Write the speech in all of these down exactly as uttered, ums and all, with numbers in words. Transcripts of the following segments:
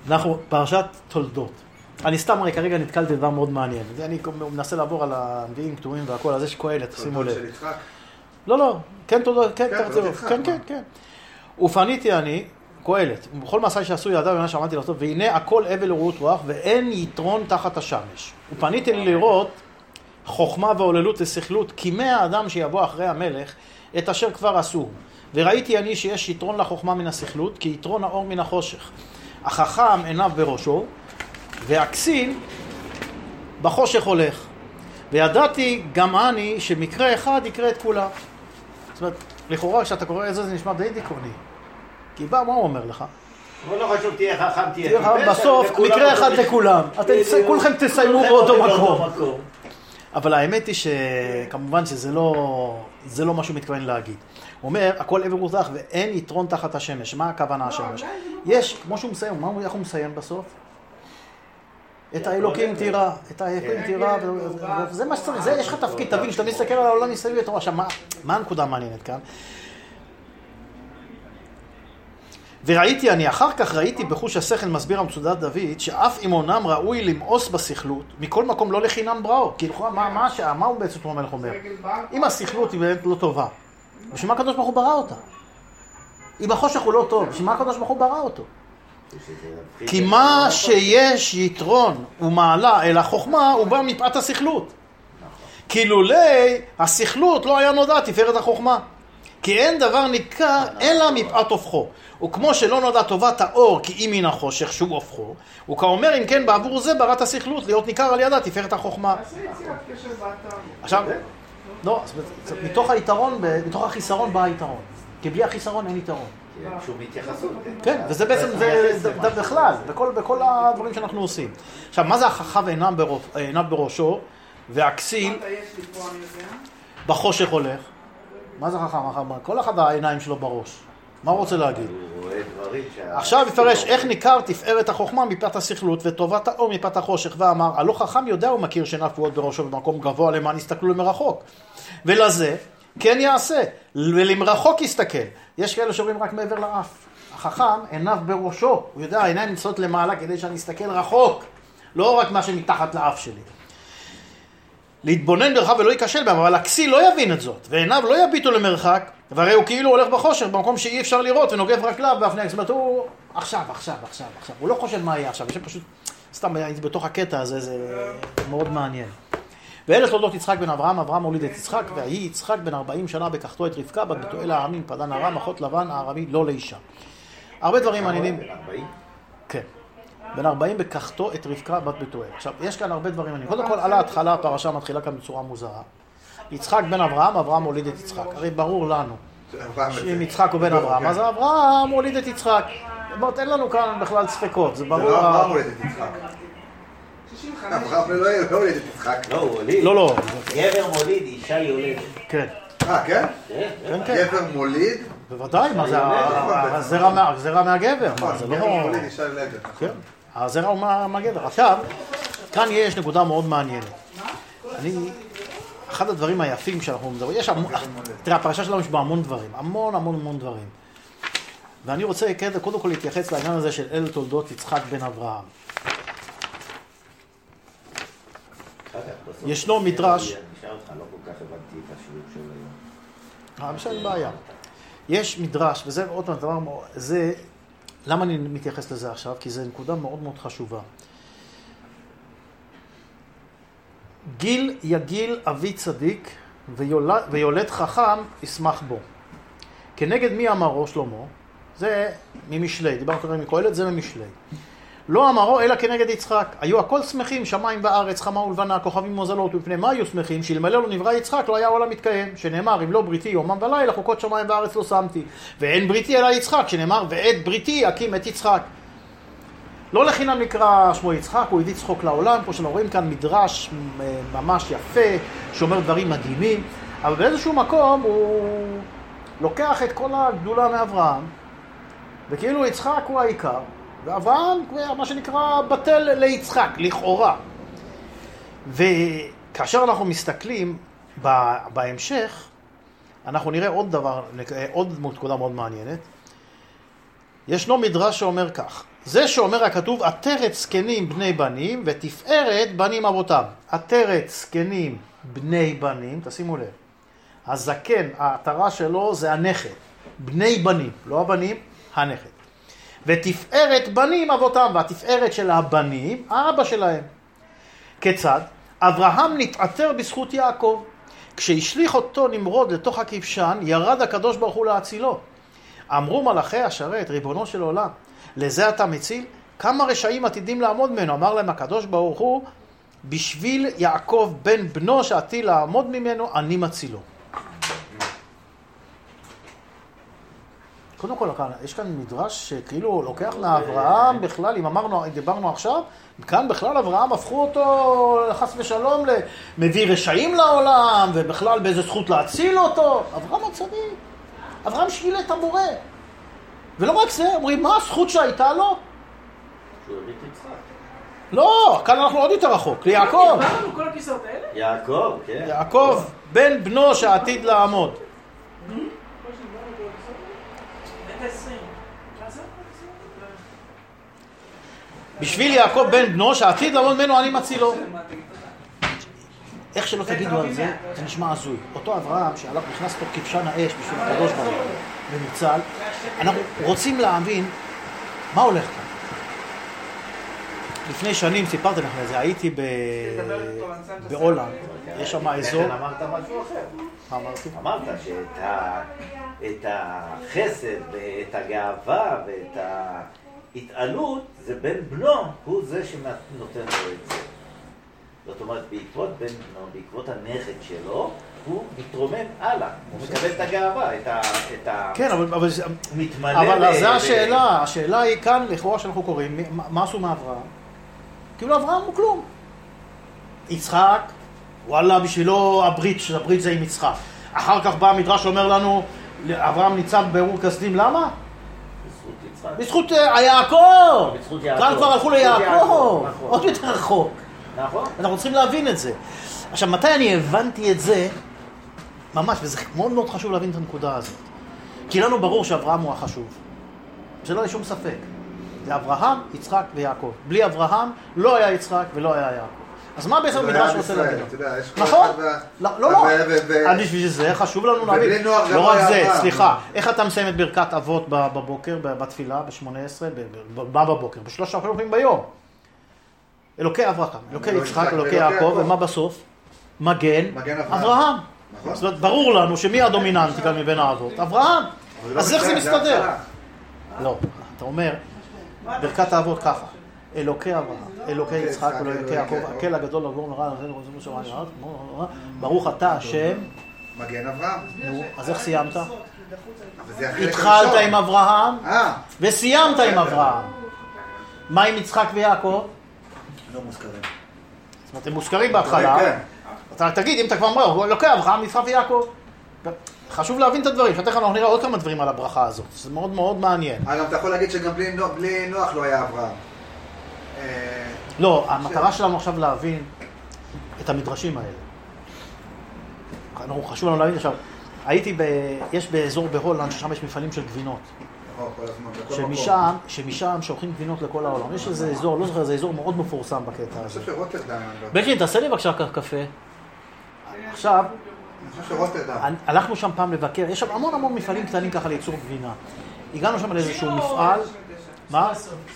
אנחנו פרשת תולדות. אני סתם רגע, כרגע נתקלתי דבר מאוד מעניין. אני מנסה לעבור על הנביאים כתובים והכל, אז יש קהלת, שימו לב. תולדות של יצחק? לא, לא, כן תולדות, כן, כן, תרצו. כן, כן, כן. ופניתי אני, קהלת, בכל מעשה שעשו ידיו ומה שאמרתי לעשות, והנה הכל אבל ורעות רוח, ואין יתרון תחת השמש. ופניתי לי לראות חוכמה והוללות ושכלות, כי מי האדם שיבוא אחרי המלך, את אשר כבר עשו. וראיתי אני שיש יתרון לחוכמה מן השכלות, כי יתרון האור מן החושך. החכם עיניו בראשו, והכסיל בחושך הולך. וידעתי גם אני שמקרה אחד יקרה את כולה. זאת אומרת, לכאורה כשאתה קורא את זה, זה נשמע די דיכאוני. כי בא, מה הוא אומר לך? אבל לא חשוב, תהיה חכם, תהיה טיפש. בסוף, מקרה אחד לכולם. כולכם תסיימו באותו מקום. אבל האמת היא שכמובן שזה לא, זה לא משהו מתכוון להגיד. הוא אומר, הכל עבר ורוח ואין יתרון תחת השמש. מה הכוונה השמש? יש, כמו שהוא מסיים, איך הוא מסיים בסוף? את האלוקים תירא, את האלוקים תירא, זה מה שצריך, זה יש לך תפקיד, תבין, שאתה מסתכל על העולם מסביב ותורה. עכשיו, מה הנקודה המעניינת כאן? וראיתי אני, אחר כך ראיתי בחוש השכל מסביר המצודת דוד, שאף אמונם ראוי למאוס בשכלות, מכל מקום לא לחינם בראו. כי מה מה הוא בעצם המלך אומר? אם השכלות היא באמת לא טובה, בשביל מה הקדוש ברוך הוא ברא אותה? אם החושך הוא לא טוב, בשביל מה הקדוש ברוך הוא ברא אותו? כי מה שיש יתרון ומעלה אל החוכמה, הוא בא מפאת השכלות. כי לולי השכלות לא היה נודע תפארת החוכמה. כי אין דבר ניכר אלא מפאת הופכו. וכמו שלא נודע טובת האור כי אם מן החושך שהוא הופכו, וכאומר אם כן בעבור זה בראת השכלות להיות ניכר על ידה תפארת החוכמה. עכשיו, לא, מתוך היתרון, מתוך החיסרון בא היתרון. כי בלי החיסרון אין יתרון. שום התייחסות. כן, וזה בעצם, זה בכלל, בכל הדברים שאנחנו עושים. עכשיו, מה זה החכם עיניו בראשו, והכסיל בחושך הולך? מה זה חכם? כל אחד העיניים שלו בראש. מה הוא רוצה להגיד? עכשיו יפרש איך ניכר תפארת החוכמה מפאת השכלות וטובת האור מפאת החושך, ואמר, הלא חכם יודע ומכיר שנפועות בראשו במקום גבוה למען יסתכלו למרחוק. ולזה כן יעשה, ולמרחוק יסתכל. יש כאלה שאומרים רק מעבר לאף. החכם עיניו בראשו, הוא יודע, העיניים נמצאות למעלה כדי שאני אסתכל רחוק, לא רק מה שמתחת לאף שלי. להתבונן ברחב ולא ייכשל בהם, אבל הכסיל לא יבין את זאת, ועיניו לא יביטו למרחק, והרי הוא כאילו הולך בחושך, במקום שאי אפשר לראות, ונוגף רגליו באבני, זאת אומרת, הוא עכשיו, עכשיו, עכשיו, עכשיו, הוא לא חושב מה יהיה עכשיו, יש פשוט, סתם, בתוך הקטע הזה, זה מאוד מעניין. ואלה תולדות יצחק בן אברהם, אברהם הוליד את יצחק, והיא יצחק בן ארבעים שנה בקחתו את רבקה, בת בתואל הארמים, פדן ארם, אחות לבן, הארמי, לא לאישה. הרבה דברים מעניינים. בן ארבעים? כן. בן ארבעים בקחתו את רבקה, בת בתואל. עכשיו, יש כאן הרבה דברים מעניינים. קודם כל, על ההתחלה, הפרשה מתחילה כאן בצורה מוזרה. יצחק בן אברהם, אברהם הוליד את יצחק. הרי ברור לנו שאם יצחק הוא בן אברהם, אז אברהם הוליד את יצחק. זאת אומרת, אין לנו כאן בכלל ספקות. זה ברור. זה לא אברהם הוליד את יצחק. אברהם לא הוליד את יצחק. לא, הוא הוליד. לא, לא. גבר מוליד, אישה יולדת. כן. אה, כן? כן, כן. גבר מוליד? בוודאי, מה זה? הזרע מהגבר. מה זה? גבר מוליד, אישה יולדת. כן. הזרע הוא מהגבר. עכשיו, כאן יש נקודה מאוד מעניינת. אני, אחד הדברים היפים שאנחנו מדברים, יש המון, תראה, הפרשה שלנו יש בה המון דברים, המון המון המון דברים. ואני רוצה קודם כל להתייחס לעניין הזה של אל תולדות יצחק בן אברהם. ישנו מדרש... נשאר אותך, לא כל כך הבנתי את השיעור של היום. אה, בשביל בעיה. יש מדרש, וזה עוד פעם דבר, זה... למה אני מתייחס לזה עכשיו? כי זו נקודה מאוד מאוד חשובה. גיל יגיל אבי צדיק ויולד, ויולד חכם ישמח בו. כנגד מי אמרו שלמה? זה ממשלי, דיברנו כרגע מקהלת, זה ממשלי. לא אמרו אלא כנגד יצחק. היו הכל שמחים, שמיים וארץ, חמה ולבנה, כוכבים מוזלות, מפני מה היו שמחים? שאלמלא לא נברא יצחק לא היה העולם מתקיים. שנאמר, אם לא בריתי יומם ולילה, חוקות שמיים וארץ לא שמתי. ואין בריתי אלא יצחק, שנאמר, ואת בריתי אקים את יצחק. לא לחינם נקרא שמו יצחק, הוא הביא צחוק לעולם, כמו שאנחנו רואים כאן מדרש ממש יפה, שאומר דברים מדהימים, אבל באיזשהו מקום הוא לוקח את כל הגדולה מאברהם, וכאילו יצחק הוא העיקר, ואברהם, מה שנקרא, בטל ליצחק, לכאורה. וכאשר אנחנו מסתכלים בהמשך, אנחנו נראה עוד דבר, עוד נקודה מאוד מעניינת. ישנו מדרש שאומר כך, זה שאומר הכתוב, עטרת זקנים בני בנים ותפארת בנים אבותם. עטרת זקנים בני בנים, תשימו לב. הזקן, העטרה שלו זה הנכד. בני בנים, לא הבנים, הנכד. ותפארת בנים אבותם, והתפארת של הבנים, האבא שלהם. כיצד? אברהם נתעטר בזכות יעקב. כשהשליך אותו נמרוד לתוך הכבשן, ירד הקדוש ברוך הוא להצילו. אמרו מלאכי השרת, ריבונו של עולם, לזה אתה מציל? כמה רשעים עתידים לעמוד ממנו? אמר להם הקדוש ברוך הוא, בשביל יעקב בן בנו שעתיד לעמוד ממנו, אני מצילו. קודם כל, יש כאן מדרש שכאילו לוקח לאברהם בכלל, אם אמרנו, דיברנו עכשיו, כאן בכלל אברהם הפכו אותו חס ושלום, מביא רשעים לעולם, ובכלל באיזה זכות להציל אותו. אברהם הצדיק. אברהם שגיל את הבורא. ולא רק זה, אומרים, מה הזכות שהייתה לו? שהוא הביא את יצחק. לא, כאן אנחנו עוד יותר רחוק, ליעקב. מה לנו כל הכיסאות האלה? יעקב, כן. יעקב, בן בנו שעתיד לעמוד. בשביל יעקב בן בנו שעתיד לעמוד ממנו אני מצילו. איך שלא תגידו על זה, זה נשמע הזוי. אותו אברהם שהלך נכנס פה כבשן האש בשביל הקדוש ברוך הוא וניצל, אנחנו רוצים להבין מה הולך כאן. לפני שנים סיפרתי לכם את זה, הייתי בהולנד, יש שם אזור... אמרת משהו אחר. מה אמרתי? אמרת שאת החסד ואת הגאווה ואת ההתעלות, זה בן בנו, הוא זה שנותן לו את זה. זאת אומרת, בעקבות בן בנו, בעקבות הנכד שלו, הוא מתרומם הלאה, הוא מקבל את הגאווה, את ה... כן, אבל זה... מתמלא... אבל זה השאלה, השאלה היא כאן, לכאורה שאנחנו קוראים, מה עשו מאברהם? כאילו אברהם הוא כלום. יצחק, וואלה, בשבילו הברית, הברית זה עם יצחק. אחר כך בא המדרש שאומר לנו, אברהם ניצב באור כסדים, למה? בזכות יצחק. בזכות היעקב. בזכות יעקב. כאן כבר הלכו ליעקב. עוד יותר רחוק. נכון. אנחנו צריכים להבין את זה. עכשיו, מתי אני הבנתי את זה? ממש, וזה מאוד מאוד חשוב להבין את הנקודה הזאת. כי לנו ברור שאברהם הוא החשוב. שלא היה שום ספק. זה אברהם, יצחק ויעקב. בלי אברהם לא היה יצחק ולא היה יעקב. אז מה בעצם המדרש רוצה להגיד? נכון? לא, לא. עד בשביל זה חשוב לנו להבין. לא רק זה, סליחה. איך אתה מסיים את ברכת אבות בבוקר, בתפילה, ב-שמונה עשרה, מה בבוקר? בשלושה פעמים ביום. אלוקי אברהם, אלוקי יצחק, אלוקי יעקב, ומה בסוף? מגן אברהם. זאת אומרת, ברור לנו שמי הדומיננטי כאן מבין האבות? אברהם. אז איך זה מסתדר? לא, אתה אומר, ברכת האבות ככה, אלוקי אברהם, אלוקי יצחק, אלוקי יעקב, הקל הגדול לגבור נורא, ברוך אתה השם. מגן אברהם. אז איך סיימת? התחלת עם אברהם, וסיימת עם אברהם. מה עם יצחק ויעקב? לא מוזכרים. זאת אומרת, הם מוזכרים בהתחלה. אתה תגיד, אם אתה כבר אומר, אלוקי אברהם, יצחק ויעקב. חשוב להבין את הדברים, שתכף אנחנו נראה עוד כמה דברים על הברכה הזאת. זה מאוד מאוד מעניין. אגב, אתה יכול להגיד שגם בלי נוח לא היה אברהם. לא, המטרה שלנו עכשיו להבין את המדרשים האלה. חשוב לנו להבין עכשיו. הייתי ב... יש באזור בהולנד, ששם יש מפעלים של גבינות. שמשם, שמשם שולחים גבינות לכל העולם. יש איזה אזור, לא זוכר, זה אזור מאוד מפורסם בקטע הזה. אני חושב שרוטרדם. בקי, תעשה לי בבקשה קפה. עכשיו, אני חושב שרוטרדם. הלכנו שם פעם לבקר, יש שם המון המון מפעלים קטנים ככה לייצור גבינה. הגענו שם לאיזשהו מפעל. מה?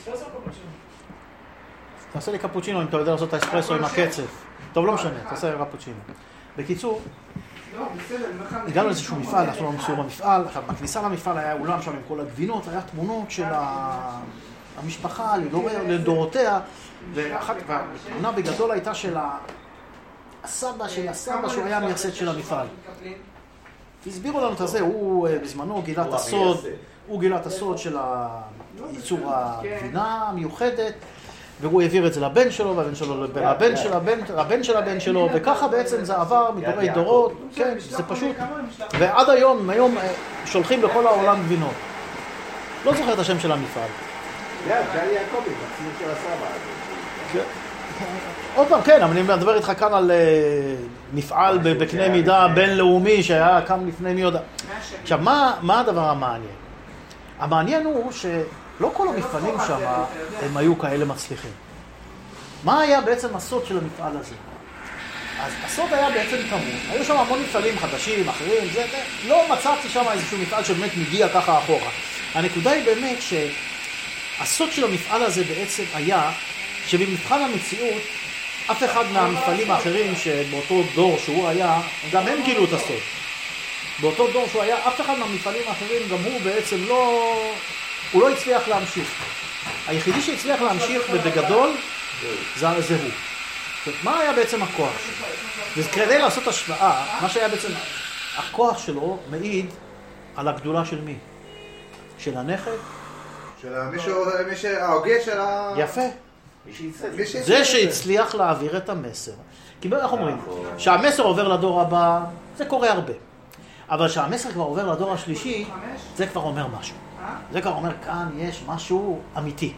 תעשה לי קפוצ'ינו אם אתה יודע לעשות את האספרסו עם הקצף. טוב, לא משנה, תעשה לי קפוצ'ינו. בקיצור, הגענו לאיזשהו מפעל, אנחנו לא סיור במפעל, עכשיו בכניסה למפעל היה אולם שם עם כל הגבינות, היה תמונות של המשפחה לדורותיה, והתמונה בגדול הייתה של הסבא של הסבא שהוא היה המייסד של המפעל. הסבירו לנו את זה, הוא בזמנו גילה את הסוד, הוא גילה את הסוד של ייצור הגבינה המיוחדת, והוא העביר את זה לבן שלו, והבן שלו לבן של הבן, הבן של הבן שלו, וככה בעצם זה עבר מדורי דורות, כן, זה פשוט. ועד היום, היום שולחים לכל העולם גבינות. לא זוכר את השם של המפעל. כן, גלי יעקבי, מצליח של הסבא. עוד פעם, כן, אבל אני מדבר איתך כאן על מפעל בקנה מידה בינלאומי שהיה קם לפני מי יודע. עכשיו, מה הדבר המעניין? המעניין הוא ש... לא כל המפעלים שם הם היו כאלה מצליחים. מה היה בעצם הסוד של המפעל הזה? אז הסוד היה בעצם תמות. היו שם המון מפעלים חדשים, אחרים, זה, זה. לא מצאתי שם איזשהו מפעל שבאמת מגיע ככה אחורה. הנקודה היא באמת שהסוד של המפעל הזה בעצם היה שבמבחן המציאות, אף אחד מהמפעלים האחרים שבאותו דור שהוא היה, גם הם גילו את הסוד. באותו דור שהוא היה, אף אחד מהמפעלים האחרים, גם הוא בעצם לא, הוא לא הצליח להמשיך. היחידי שהצליח להמשיך ובגדול, זה, זה הוא. מה היה בעצם הכוח שלו? וכדי לעשות השוואה, מה שהיה בעצם, הכוח שלו מעיד על הגדולה של מי? של הנכד? של מישהו, מי שההוגה של ה... יפה. מי שהצליח. זה שהצליח להעביר את המסר. כי איך אומרים? שהמסר עובר לדור הבא, זה קורה הרבה. אבל שהמסר כבר עובר לדור השלישי, זה כבר אומר משהו. זה כבר אומר, כאן יש משהו אמיתי.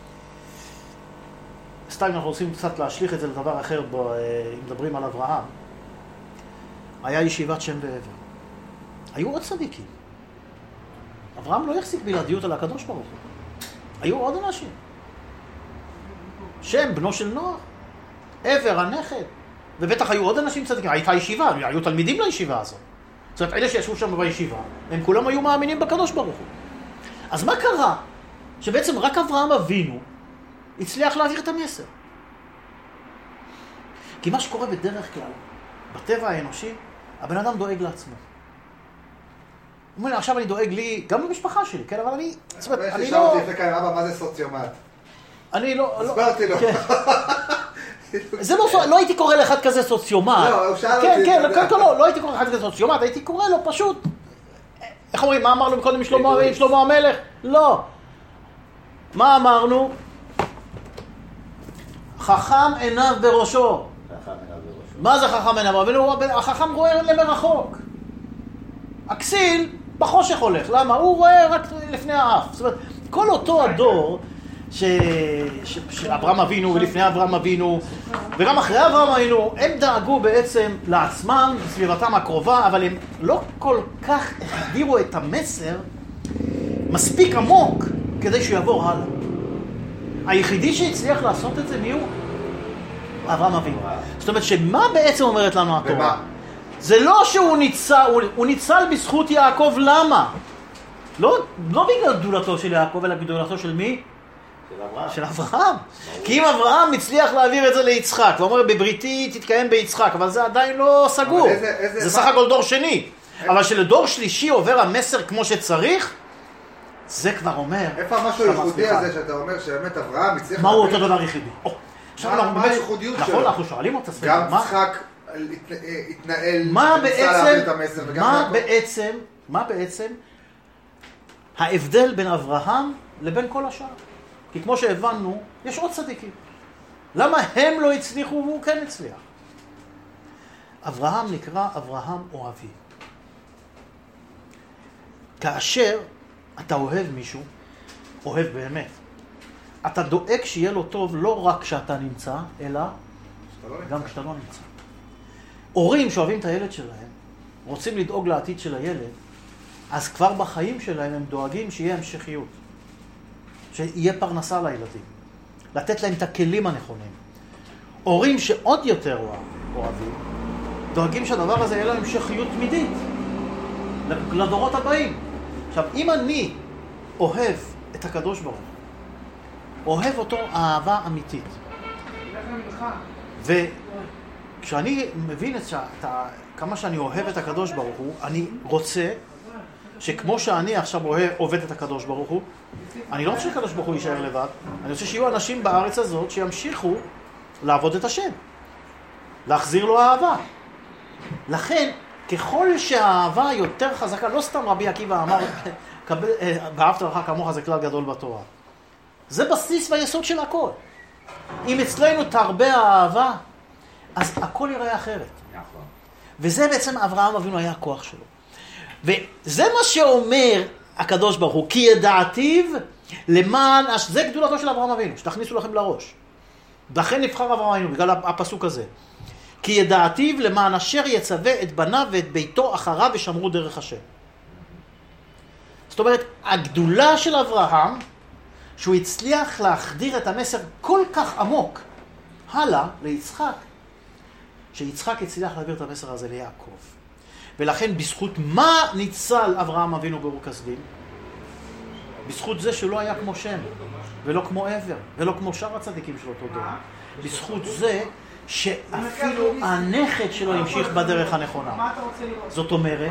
סתם אנחנו רוצים קצת להשליך את זה לדבר אחר, בו, אם מדברים על אברהם. היה ישיבת שם ועבר. היו עוד צדיקים. אברהם לא יחזיק בלעדיות על הקדוש ברוך הוא. היו עוד אנשים. שם, בנו של נוח. עבר, הנכד. ובטח היו עוד אנשים צדיקים. הייתה ישיבה, היו תלמידים לישיבה הזאת. זאת אומרת, אלה שישבו שם בישיבה, הם כולם היו מאמינים בקדוש ברוך הוא. אז מה קרה? שבעצם רק אברהם אבינו הצליח להעביר את המסר. כי מה שקורה בדרך כלל, בטבע האנושי, הבן אדם דואג לעצמו. הוא אומר, עכשיו אני דואג לי, גם למשפחה שלי, כן? אבל אני... זאת אומרת, אני לא... ששאלתי לפני כאן, אבא, מה זה סוציומט? אני לא... הסברתי לו. זה לא... לא הייתי קורא לאחד כזה סוציומט. לא, הוא שאל אותי. כן, כן, לא הייתי קורא לאחד כזה סוציומט, הייתי קורא לו פשוט... איך אומרים, מה אמרנו קודם עם שלמה המלך? לא. מה אמרנו? חכם עיניו בראשו. מה זה חכם עיניו? החכם רואה למרחוק. הכסיל בחושך הולך. למה? הוא רואה רק לפני האף. זאת אומרת, כל אותו הדור של אברהם אבינו ולפני אברהם אבינו, וגם אחרי אברהם אבינו, הם דאגו בעצם לעצמם, בסביבתם הקרובה, אבל הם לא כל כך החדירו את המסר מספיק עמוק כדי שיעבור הלאה. היחידי שהצליח לעשות את זה מי הוא? אברהם אבינו. זאת אומרת, שמה בעצם אומרת לנו התורה? זה לא שהוא ניצל, הוא, הוא ניצל בזכות יעקב, למה? לא, לא בגלל גדולתו של יעקב, אלא גדולתו של מי? של אברהם. של אברהם. כי אם אברהם הצליח להעביר את זה ליצחק, הוא אומר, בבריתי תתקיים ביצחק, אבל זה עדיין לא סגור. איזה, איזה זה סך הכל דור שני. איזה... אבל שלדור שלישי עובר המסר כמו שצריך, זה כבר אומר... איפה המשהו הייחודי הזה שאתה אומר שבאמת אברהם הצליח... מהו אותו דבר יחידי? מה הייחודיות שלו? נכון, אנחנו שואלים אותה. גם יצחק התנהל... מה בעצם... מה בעצם... מה בעצם... ההבדל בין אברהם לבין כל השאר? כי כמו שהבנו, יש עוד צדיקים. למה הם לא הצליחו והוא כן הצליח? אברהם נקרא אברהם אוהבי. כאשר אתה אוהב מישהו, אוהב באמת, אתה דואג שיהיה לו טוב לא רק כשאתה נמצא, אלא גם כשאתה לא נמצא. הורים שאוהבים את הילד שלהם, רוצים לדאוג לעתיד של הילד, אז כבר בחיים שלהם הם דואגים שיהיה המשכיות. שיהיה פרנסה לילדים. לתת להם את הכלים הנכונים. הורים שעוד יותר אוהבים, דואגים שהדבר הזה יהיה להם המשכיות תמידית. לדורות הבאים. עכשיו, אם אני אוהב את הקדוש ברוך הוא, אוהב אותו אהבה אמיתית. וכשאני מבין את שאת, כמה שאני אוהב את הקדוש ברוך הוא, אני רוצה שכמו שאני עכשיו עובד את הקדוש ברוך הוא, אני לא רוצה שהקדוש ברוך הוא יישאר לבד, אני רוצה שיהיו אנשים בארץ הזאת שימשיכו לעבוד את השם, להחזיר לו אהבה. לכן, ככל שהאהבה יותר חזקה, לא סתם רבי עקיבא אמר, ואהבת לרעך כמוך זה כלל גדול בתורה. זה בסיס והיסוד של הכל. אם אצלנו תרבה האהבה, אז הכל יראה אחרת. וזה בעצם אברהם אבינו היה הכוח שלו. וזה מה שאומר הקדוש ברוך הוא, כי ידעתיו למען, זה גדולתו של אברהם אבינו, שתכניסו לכם לראש. לכן נבחר אברהם אבינו, בגלל הפסוק הזה. כי ידעתיו למען אשר יצווה את בניו ואת ביתו אחריו ושמרו דרך השם. זאת אומרת, הגדולה של אברהם שהוא הצליח להחדיר את המסר כל כך עמוק הלאה ליצחק, שיצחק הצליח להעביר את המסר הזה ליעקב. ולכן בזכות מה ניצל אברהם אבינו באור כסדים? בזכות זה שהוא לא היה כמו שם, ולא כמו עבר, ולא כמו שאר הצדיקים של אותו דור. בזכות זה שאפילו הנכד שלו המשיך בדרך הנכונה. זאת אומרת,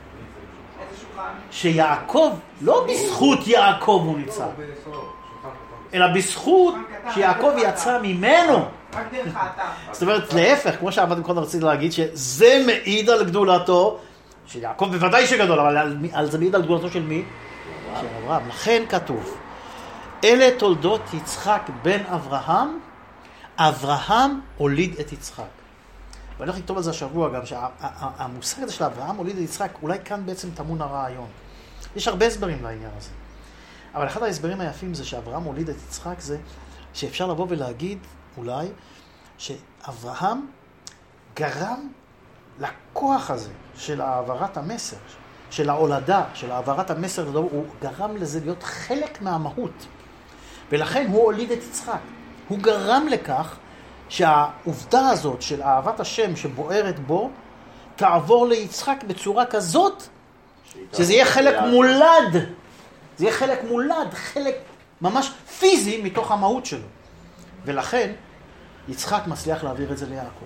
שיעקב, לא בזכות יעקב הוא ניצל, אלא בזכות שיעקב יצא ממנו. זאת אומרת, להפך, כמו שעבדתם קודם רציתי להגיד, שזה מעיד על גדולתו, של יעקב בוודאי שגדול, אבל על, על זה מעיד על גדולתו של מי? של אברהם. לכן כתוב, אלה תולדות יצחק בן אברהם, אברהם הוליד את יצחק. ואני הולך לכתוב על זה השבוע גם, שהמושג הזה של אברהם הוליד את יצחק, אולי כאן בעצם טמון הרעיון. יש הרבה הסברים לעניין הזה. אבל אחד ההסברים היפים זה שאברהם הוליד את יצחק, זה שאפשר לבוא ולהגיד, אולי, שאברהם גרם לכוח הזה של העברת המסר, של ההולדה, של העברת המסר לדור, הוא גרם לזה להיות חלק מהמהות. ולכן הוא הוליד את יצחק. הוא גרם לכך שהעובדה הזאת של אהבת השם שבוערת בו, תעבור ליצחק בצורה כזאת, שזה יהיה חלק מולד. זה יהיה חלק מולד, חלק ממש פיזי מתוך המהות שלו. ולכן יצחק מצליח להעביר את זה ליעקב.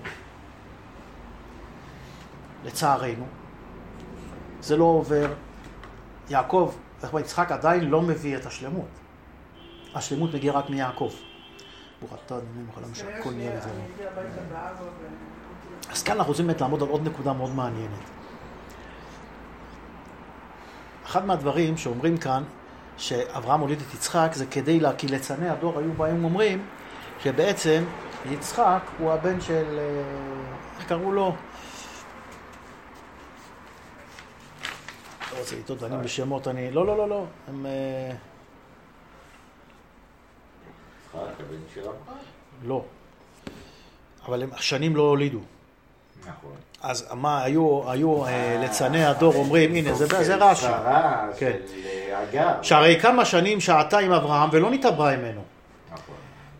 לצערנו, זה לא עובר. יעקב, יצחק עדיין לא מביא את השלמות. השלמות מגיעה רק מיעקב. ברוך אתה, אני מוכן למשל, הכל נהיה את זה. אז כאן אנחנו רוצים באמת לעמוד על עוד נקודה מאוד מעניינת. אחד מהדברים שאומרים כאן, שאברהם הוליד את יצחק, זה כדי לה, כי לצני הדור היו בהם אומרים, שבעצם יצחק הוא הבן של, איך קראו לו? לא רוצה לטעות, אני בשמות, אני, לא, לא, לא, לא, הם... יצחק, הבן של אברהם? לא. אבל הם שנים לא הולידו. נכון. אז מה, היו, היו לצני הדור אומרים, הנה, זה רש"י. שרה של אגר. שהרי כמה שנים שעתה עם אברהם ולא נתעברה ממנו. נכון.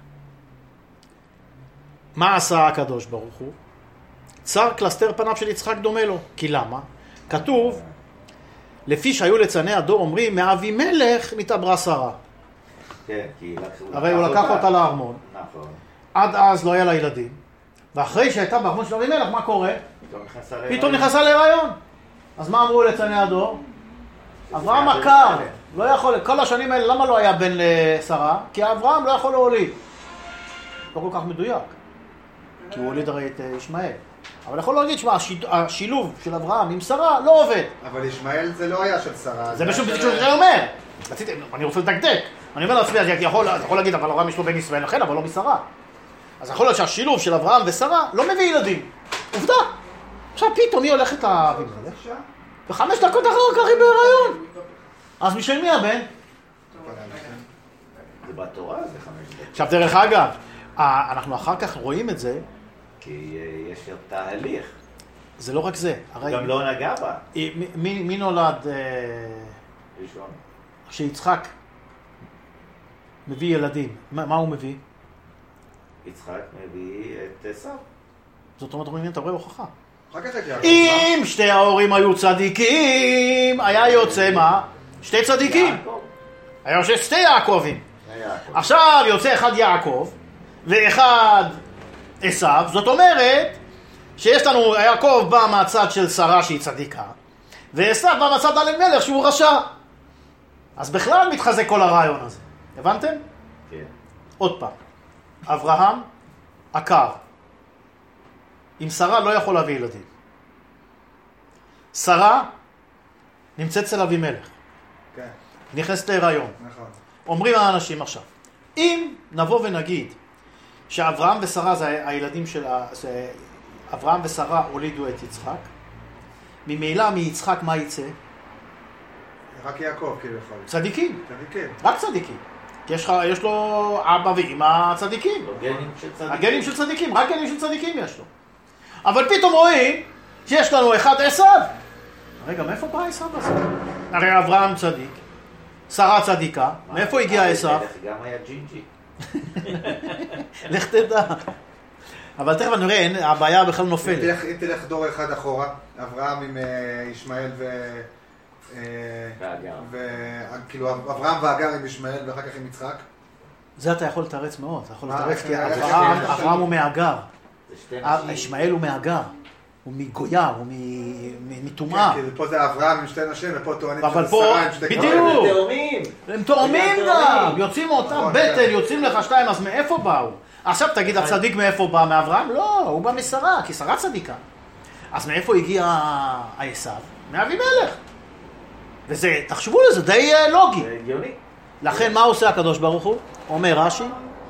מה עשה הקדוש ברוך הוא? צר קלסתר פניו של יצחק דומה לו. כי למה? כתוב, לפי שהיו לצני הדור אומרים, מאבימלך נתעברה שרה. כן, כי לקחו... הרי הוא לקח אותה לארמון. נכון. עד אז לא היה לה ילדים. ואחרי שהייתה בארמון של אבימלך, מה קורה? פתאום נכנסה להיריון. אז מה אמרו לצני הדור? אברהם עקר, לא יכול, כל השנים האלה, למה לא היה בן לשרה? כי אברהם לא יכול להוליד. לא כל כך מדויק. כי הוא הוליד הרי את ישמעאל. אבל יכול להגיד שהשילוב של אברהם עם שרה לא עובד. אבל ישמעאל זה לא היה של שרה. זה משהו שזה אומר. אני רוצה לדקדק. אני אומר לעצמי, אני יכול להגיד, אבל אברהם יש לו בן ישראל לכן, אבל לא משרה. אז יכול להיות שהשילוב של אברהם ושרה לא מביא ילדים. עובדה. עכשיו פתאום היא הולכת לאבימלך. וחמש דקות אחר כך היא בהיריון. אז משל מי הבן? זה בתורה, זה חמש דקות. עכשיו דרך אגב, אנחנו אחר כך רואים את זה. כי יש תהליך. זה לא רק זה. גם לא נגע בה. מי נולד? ראשון. כשיצחק מביא ילדים. מה הוא מביא? יצחק מביא את עשיו. זאת אומרת, אומרים, אתה רואה הוכחה. אם שתי ההורים היו צדיקים, היה יוצא מה? שתי צדיקים. היה יוצא שתי יעקבים. עכשיו יוצא אחד יעקב ואחד עשיו. זאת אומרת שיש לנו, יעקב בא מהצד של שרה שהיא צדיקה, ועשיו בא מהצד אבימלך שהוא רשע. אז בכלל מתחזק כל הרעיון הזה. הבנתם? כן. עוד פעם. אברהם עקר. עם שרה לא יכול להביא ילדים. שרה נמצאת אצל אבימלך. כן. נכנסת להיריון. נכון. אומרים האנשים עכשיו, אם נבוא ונגיד שאברהם ושרה זה הילדים של ה... אברהם ושרה הולידו את יצחק, ממילא מיצחק מה יצא? רק יעקב כאילו יכול. צדיקים. צדיקים. רק צדיקים. כי יש, יש לו אבא ואמא צדיקים. גנים של צדיקים. הגנים של צדיקים, רק גנים של צדיקים יש לו. אבל פתאום רואים שיש לנו אחד עשיו. רגע, מאיפה בא עשיו הזה? הרי אברהם צדיק, שרה צדיקה. מאיפה הגיע עשיו? גם היה ג'ינג'י. לך תדע. אבל תכף נראה, הבעיה בכלל נופלת. אם תלך דור אחד אחורה, אברהם עם ישמעאל ו... כאילו אברהם והגר עם ישמעאל ואחר כך עם יצחק. זה אתה יכול לתרץ מאוד, אתה יכול לתרץ כי אברהם הוא מהגר. ישמעאל הוא מהגר. הוא מגויה, הוא מטומאה. כן, כי פה זה אברהם עם שתי נשים, ופה טוענים של שרה עם שתי כהנים. בדיוק. הם תאומים. הם תאומים גם. יוצאים מאותה בטן, יוצאים לך שתיים, אז מאיפה באו? עכשיו תגיד, הצדיק מאיפה בא? מאברהם? לא, הוא בא משרה, כי שרה צדיקה. אז מאיפה הגיע עשיו? מאבימלך. וזה, תחשבו לזה, די לוגי. זה הגיוני. לכן מה עושה הקדוש ברוך הוא? אומר רש"י.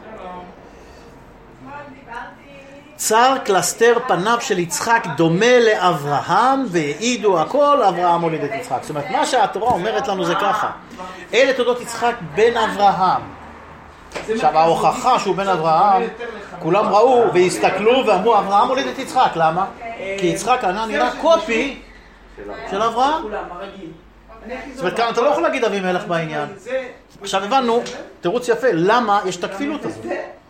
צר קלסתר פניו של יצחק דומה לאברהם, והעידו הכל אברהם הוליד את יצחק. זאת אומרת, מה שהתורה אומרת לנו זה ככה. אלה תולדות יצחק בן אברהם. עכשיו, ההוכחה שהוא בן אברהם, כולם ראו והסתכלו ואמרו, אברהם הוליד את יצחק. למה? כי יצחק ענה נראה קופי של אברהם. זאת אומרת, כאן אתה לא יכול להגיד אבימלך בעניין. עכשיו הבנו, תירוץ יפה, למה יש את הכפילות הזאת?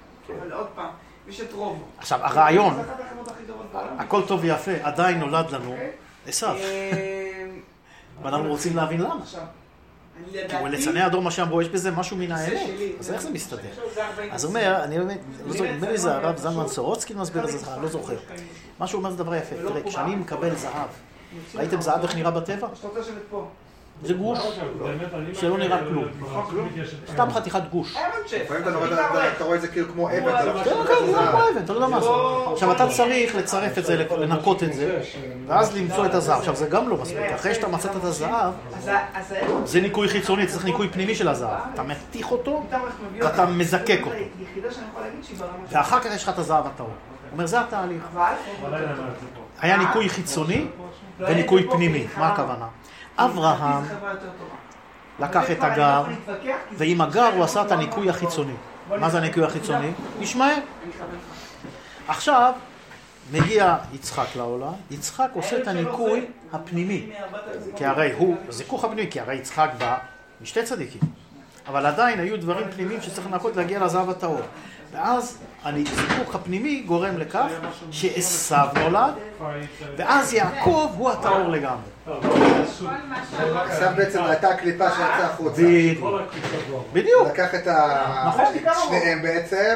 עכשיו, הרעיון, הכל טוב ויפה, עדיין נולד לנו עשיו. ואנחנו רוצים להבין למה. כי הוא לצנע הדור מה שאמרו, יש בזה משהו מן האמת. אז איך זה מסתדר? אז הוא אומר, אני באמת, נדמה לי זה הרב זלמן סורוצקי מסביר את זה, אני לא זוכר. מה שהוא אומר זה דבר יפה. תראה, כשאני מקבל זהב, ראיתם זהב איך נראה בטבע? זה גוש שלא נראה כלום. סתם חתיכת גוש. לפעמים אתה רואה את זה כאילו כמו אבן. כן, כן, זה כמו אבן, אתה לא יודע מה זה. עכשיו אתה צריך לצרף את זה, לנקות את זה, ואז למצוא את הזהב. עכשיו זה גם לא מספיק. אחרי שאתה מצאת את הזהב, זה ניקוי חיצוני, צריך ניקוי פנימי של הזהב. אתה מתיך אותו, ואתה מזקק אותו. ואחר כך יש לך את הזהב הטהור. הוא אומר, זה התהליך. היה ניקוי חיצוני וניקוי פנימי. מה הכוונה? אברהם לקח את הגר, ועם הגר הוא עשה את הניקוי החיצוני. מה זה הניקוי החיצוני? ישמעאל. עכשיו מגיע יצחק לעולם, יצחק עושה את הניקוי הפנימי. כי הרי הוא, זיכוך הפנימי, כי הרי יצחק בא משתי צדיקים. אבל עדיין היו דברים פנימיים שצריך לנקות להגיע לזהב הטהור. ואז הזיכוך הפנימי גורם לכך שעשיו נולד, ואז יעקב הוא הטהור לגמרי. עשיו בעצם הייתה הקליפה שיצאה החוצה. בדיוק. לקח את שניהם בעצם.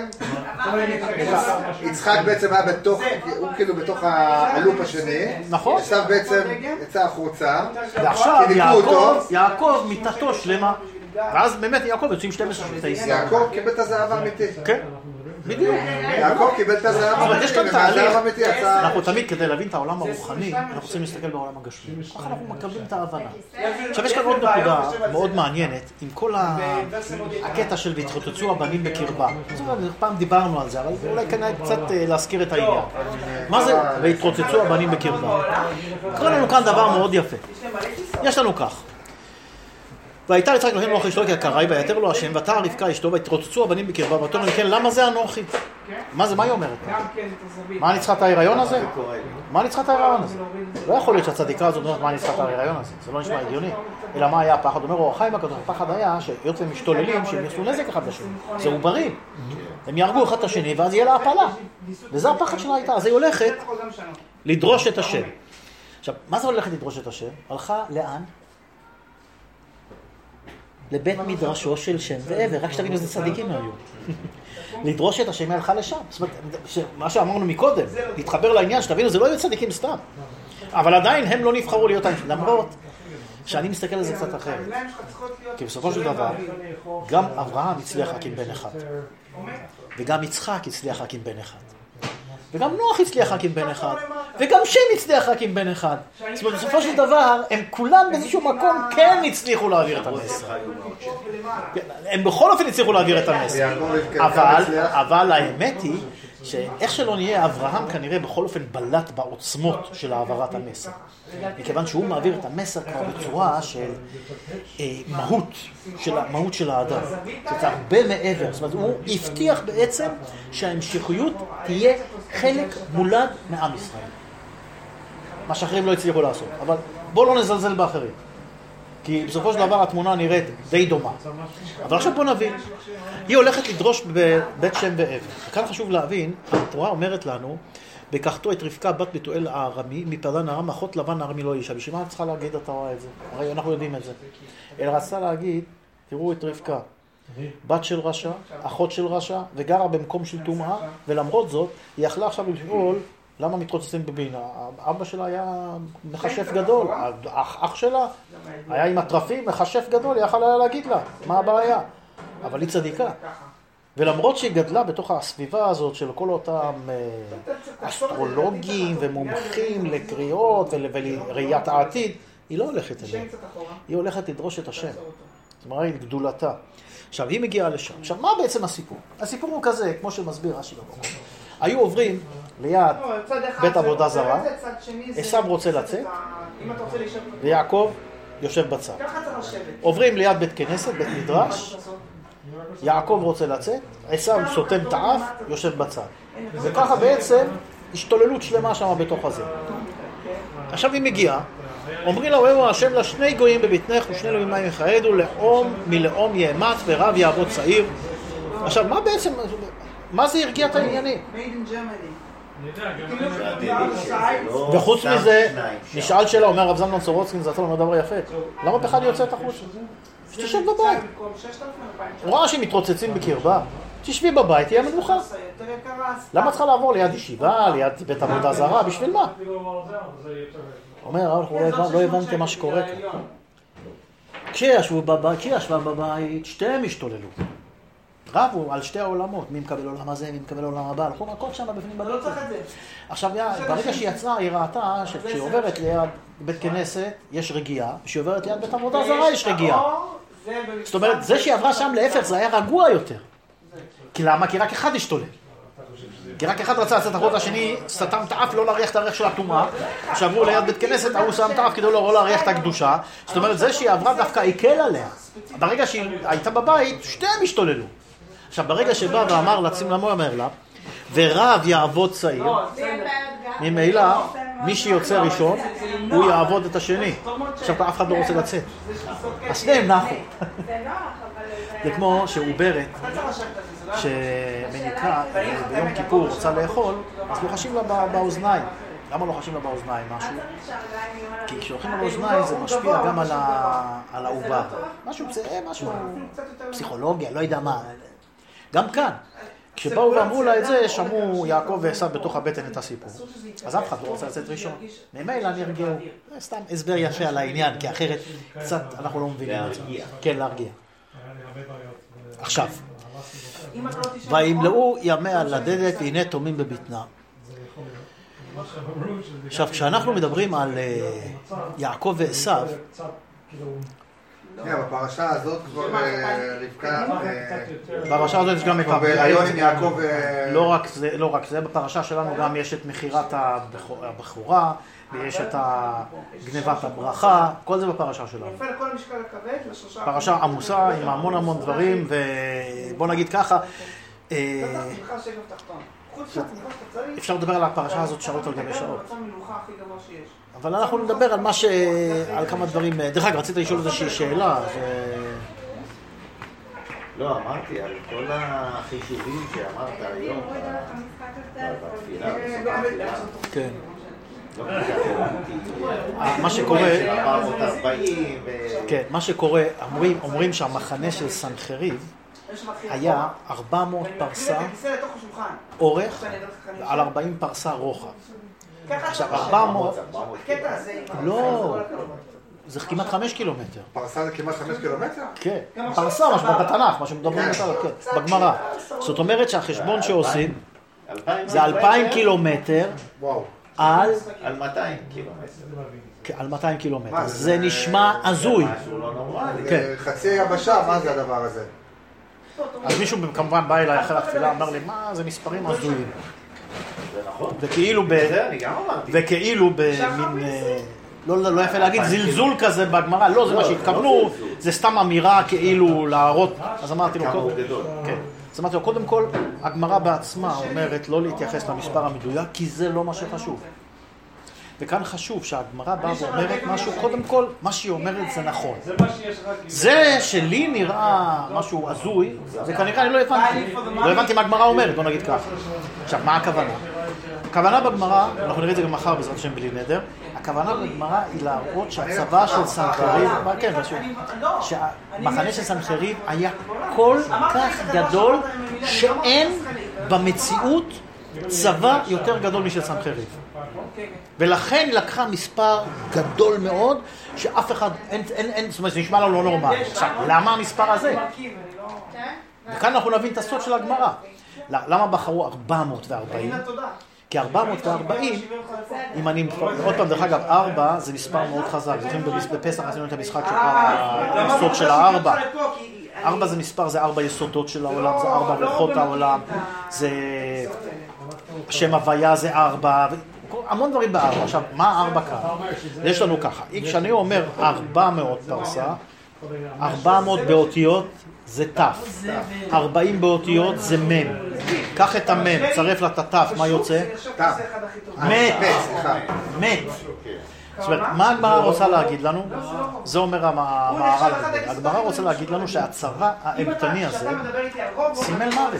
יצחק בעצם היה בתוך, הוא כאילו בתוך הלופ השני. נכון. עשיו בעצם יצא החוצה. ועכשיו יעקב, יעקב מיתתו שלמה. ואז באמת יעקב יוצאים שתים עשרה שבטי ישראל. יעקב קיבל את הזהב האמיתי. כן, בדיוק. יעקב קיבל את הזהב האמיתי. יש כאן תהליך. אנחנו תמיד, כדי להבין את העולם הרוחני, אנחנו צריכים להסתכל בעולם הגשמי. איך אנחנו מקבלים את ההבנה. עכשיו יש כאן עוד נקודה מאוד מעניינת, עם כל הקטע של והתרוצצו הבנים בקרבה. פעם דיברנו על זה, אבל אולי כנראה קצת להזכיר את העניין. מה זה והתרוצצו הבנים בקרבה? קורא לנו כאן דבר מאוד יפה. יש לנו כך. והייתה ליצחק אלוהים נוח אשתו כקראי, ויתר לו השם, ותער רבקה אשתו, והתרוצצו הבנים בקרבה, ותאמר להם, כן, למה זה אנוכי? מה זה, מה היא אומרת? מה אני צריכה את ההיריון הזה? מה אני צריכה את ההיריון הזה? לא יכול להיות שהצדיקה הזאת אומרת, מה אני צריכה את ההיריון הזה? זה לא נשמע הגיוני. אלא מה היה הפחד? אומר, אור החיים הקדוש, הפחד היה שהיות והם משתוללים, שהם יעשו נזק אחד לשני. זה עוברים. הם יהרגו אחד את השני, ואז יהיה לה הפלה. וזה הפחד שלה הייתה. אז היא הולכת לדרוש את השם. עכשיו, מה זה הולכת לדרוש את השם? הלכה לאן? לבית מדרשו של שם ועבר, רק שתבינו איזה צדיקים היו. לדרוש את השם הלכה לשם. זאת אומרת, מה שאמרנו מקודם, להתחבר לעניין, שתבינו, זה לא היו צדיקים סתם. אבל עדיין הם לא נבחרו להיות אנשים, למרות שאני מסתכל על זה קצת אחרת. כי בסופו של דבר, גם אברהם הצליח להקים בן אחד. וגם יצחק הצליח להקים בן אחד. וגם נוח הצליח להקים בן אחד, וגם שם הצליח להקים בן אחד. זאת אומרת, בסופו של דבר, הם כולם באיזשהו מקום כן הצליחו להעביר את המסר. הם בכל אופן הצליחו להעביר את המסר. אבל, אבל האמת היא, שאיך שלא נהיה, אברהם כנראה בכל אופן בלט בעוצמות של העברת המסר. מכיוון שהוא מעביר את המסר כבר בצורה של אה, מהות, של המהות של האדם. זה הרבה מעבר. זאת אומרת, הוא הבטיח בעצם שההמשכיות תהיה חלק מולד מעם ישראל. מה שאחרים לא הצליחו לעשות. אבל בואו לא נזלזל באחרים. כי בסופו של דבר התמונה נראית די דומה. אבל עכשיו בוא נבין. היא הולכת לדרוש בבית שם ועבר. וכאן חשוב להבין, התורה אומרת לנו, בקחתו את רבקה בת בתואל הארמי, מפדן ארם, אחות לבן הארמי לא אישה. בשביל מה צריכה להגיד התורה את זה? הרי אנחנו יודעים את זה. אלא רצתה להגיד, תראו את רבקה, בת של רשע, אחות של רשע, וגרה במקום של טומאה, ולמרות זאת, היא יכלה עכשיו לשאול, למה מתרוצצים בבינה? אבא שלה היה מחשף גדול, אח, אח שלה היה עם הטרפים, מחשף גדול, היא יכלה להגיד לה, מה הבעיה? אבל היא צדיקה. ולמרות שהיא גדלה בתוך הסביבה הזאת של כל אותם אסטרולוגים ומומחים לקריאות ולראיית העתיד, היא לא הולכת אליה. היא הולכת לדרוש את השם. זאת אומרת, גדולתה. עכשיו, היא מגיעה לשם. עכשיו, מה בעצם הסיפור? הסיפור הוא כזה, כמו שמסביר רש"י במקום. היו עוברים ליד בית עבודה זרה, עשיו רוצה לצאת, ויעקב יושב בצד. עוברים ליד בית כנסת, בית מדרש, יעקב רוצה לצאת, עשיו סותם את האף, יושב בצד. וככה בעצם השתוללות שלמה שם בתוך הזה. עכשיו היא מגיעה, אומרים לה, ואומר השם לשני גויים בבטנך ושני לאומים מים יחדו, לאום מלאום יאמץ ורב יעבוד צעיר. עכשיו, מה בעצם, מה זה הרגיע את העניינים? וחוץ מזה, נשאל שאלה, אומר רב זלמן סורוצקין, זה אומר דבר יפה, למה בכלל יוצאת החוצה? שתשב בבית. הוא רואה שמתרוצצים בקרבה, תשבי בבית, תהיה מנוחה. למה צריכה לעבור ליד ישיבה, ליד בית עבודה זרה, בשביל מה? אומר, לא הבנתם מה שקורה כאן. כשישבו בבית, כשישבה בבית, שתיהם השתוללו. רבו על שתי העולמות, מי מקבל עולם הזה, מי מקבל עולם הבא, הלכו מכות שם בפנים בבית. עכשיו, ברגע שהיא יצאה, היא ראתה שכשהיא עוברת ליד בית כנסת, יש רגיעה, וכשהיא עוברת ליד בית עבודה זרה, יש רגיעה. זאת אומרת, זה שהיא עברה שם להפך, זה היה רגוע יותר. כי למה? כי רק אחד השתולל. כי רק אחד רצה לצאת החוצה, השני סתם את האף, לא להריח את הריח של הטומאה. כשעברו ליד בית כנסת, הוא שם את האף כדי לא להריח את הקדושה. זאת אומרת, זה שהיא עברה דווקא עיקל עליה. ברגע שהיא הייתה בבית, שתיהם השתוללו. עכשיו, ברגע שבא ואמר לצים למו, אומר לה, ורב יעבוד צעיר, ממילא, מי שיוצא ראשון, הוא יעבוד את השני. עכשיו, אף אחד לא רוצה לצאת. אז שניהם נחו. זה כמו שעוברת, שמניקה ביום כיפור רוצה לאכול, אז לוחשים לה באוזניים. למה לוחשים לה באוזניים משהו? כי כשלוחשים לה באוזניים זה משפיע גם על העובר. משהו פסיכולוגיה, לא יודע מה. גם כאן, כשבאו ואמרו לה את זה, שמעו יעקב ועשיו בתוך הבטן את הסיפור. אז אף אחד לא רוצה לצאת ראשון. ממילא נרגעו. זה סתם הסבר יפה על העניין, כי אחרת קצת אנחנו לא מבינים את זה. כן, להרגיע. עכשיו, וימלאו ימיה ללדת והנה תומים בבטנה. עכשיו, כשאנחנו מדברים על יעקב ועשיו, בפרשה הזאת כבר רבקה... בפרשה הזאת יש גם את בהיריון עם יעקב... לא רק זה, בפרשה שלנו גם יש את מכירת הבכורה, ויש את גנבת הברכה, כל זה בפרשה שלנו. פרשה עמוסה עם המון המון דברים, ובוא נגיד ככה, אפשר לדבר על הפרשה הזאת שעות על גבי שעות. אבל אנחנו נדבר על מה ש... על כמה דברים... דרך אגב, רצית לשאול איזושהי שאלה, ו... לא, אמרתי, על כל החישובים שאמרת היום, בתפילה, כן. מה שקורה... כן, מה שקורה, אומרים שהמחנה של סנחריב היה ארבע מאות פרסה אורך על ארבעים פרסה רוחב. עכשיו, ארבע מאות... לא, זה כמעט חמש קילומטר. פרסה זה כמעט חמש קילומטר? כן, פרסה, משהו בתנ"ך, מה שמדברים בגמרא. זאת אומרת שהחשבון שעושים זה אלפיים קילומטר על... על מאתיים קילומטר. על מאתיים קילומטר. זה נשמע הזוי. חצי יבשה, מה זה הדבר הזה? אז מישהו כמובן בא אליי אחרי התפילה, אמר לי, מה זה מספרים הזויים. וכאילו ב... וכאילו במין... לא יפה להגיד זלזול כזה בגמרא, לא, זה מה שהתכוונו, זה סתם אמירה כאילו להראות. אז אמרתי לו, אז אמרתי לו, קודם כל, הגמרא בעצמה אומרת לא להתייחס למספר המדויק, כי זה לא מה שחשוב. וכאן חשוב שהגמרא באה ואומרת משהו, קודם כל, מה שהיא אומרת זה נכון. זה שלי נראה משהו הזוי, זה כנראה אני לא הבנתי. לא הבנתי מה הגמרא אומרת, בוא נגיד ככה. עכשיו, מה הכוונה? הכוונה בגמרא, אנחנו נראה את זה גם מחר בעזרת השם בלי נדר, הכוונה בגמרא היא להראות שהצבא של סנחריב, כן, שהמחנה של סנחריב היה כל כך גדול שאין במציאות צבא יותר גדול משל סנחריב. ולכן היא לקחה מספר גדול מאוד שאף אחד, אין, אין, אין, זאת אומרת, זה נשמע לו לא נורמלי. עכשיו, למה המספר הזה? וכאן אנחנו נבין את הסוד של הגמרא. למה בחרו ארבע מאות וארבעים? כי ארבע מאות וארבעים, אם אני, עוד פעם, דרך אגב, ארבע זה מספר מאוד חזק. זוכרים בפסח עשינו את המשחק של היסוד של הארבע. ארבע זה מספר, זה ארבע יסודות של העולם, זה ארבע רוחות העולם, זה שם הוויה זה ארבע, המון דברים בארבע. עכשיו, מה ארבע כאן? יש לנו ככה, כשאני אומר ארבע מאות פרסה, ארבע מאות באותיות זה תף, ארבעים באותיות זה מם. קח את המם, צרף לה את התף, מה יוצא? מת, מת. זאת אומרת, מה הגמרא רוצה להגיד לנו? זה אומר המהר"ל. הגמרא רוצה להגיד לנו שהצבא האימתני הזה סימל מוות.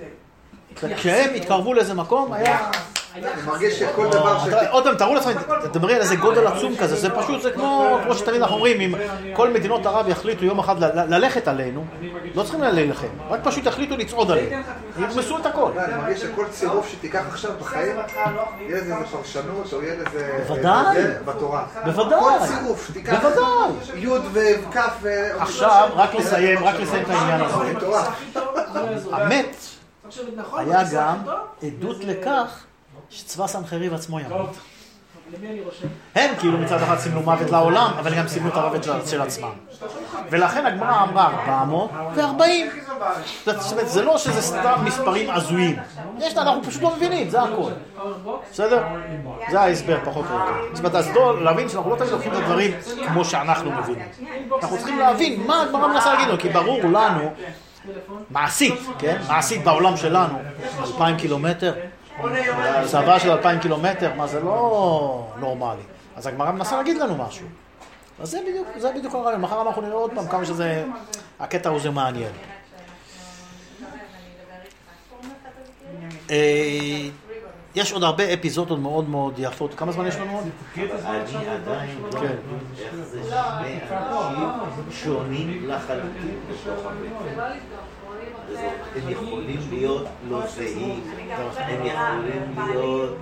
כשהם התקרבו לאיזה מקום, היה... אני מרגיש שכל דבר ש... עוד פעם, תראו לעצמם, תדברי על איזה גודל עצום כזה, זה פשוט, זה כמו שתמיד אנחנו אומרים, אם כל מדינות ערב יחליטו יום אחד ללכת עלינו, לא צריכים להילחם, רק פשוט יחליטו לצעוד עלינו, יגמסו את הכל. אני מרגיש שכל צירוף שתיקח עכשיו בחיים, יהיה איזה פרשנות או יהיה איזה... בוודאי. בתורה. בוודאי. כל צירוף שתיקח... בוודאי. י' וכף ו... עכשיו, רק לסיים, רק לסיים את העניין הזה. המת היה גם עדות לכך שצבא סנחריב עצמו ימות. הם כאילו מצד אחד סימנו מוות לעולם, אבל גם סימנו את המוות של עצמם. ולכן הגמרא אמרה ארבע מאות וארבעים. זאת אומרת, זה לא שזה סתם מספרים עזויים. יש, אנחנו פשוט לא מבינים, זה הכל. בסדר? זה ההסבר פחות או יותר. זאת אומרת, אז לא להבין שאנחנו לא תמיד לוקחים את הדברים כמו שאנחנו מבינים. אנחנו צריכים להבין מה הגמרא מנסה להגיד לנו, כי ברור לנו, מעשית, כן? מעשית בעולם שלנו, אלפיים קילומטר, צבא של אלפיים קילומטר, מה זה לא נורמלי. אז הגמרא מנסה להגיד לנו משהו. אז זה בדיוק, זה בדיוק הרעיון. מחר אנחנו נראה עוד פעם כמה שזה, הקטע הזה מעניין. יש עוד הרבה אפיזודות מאוד מאוד יפות. כמה זמן יש לנו עוד? אני עדיין לא מבין איך זה שני אנשים שונים לחלוטין בתוך הבית. הם יכולים להיות לא זהים, הם יכולים להיות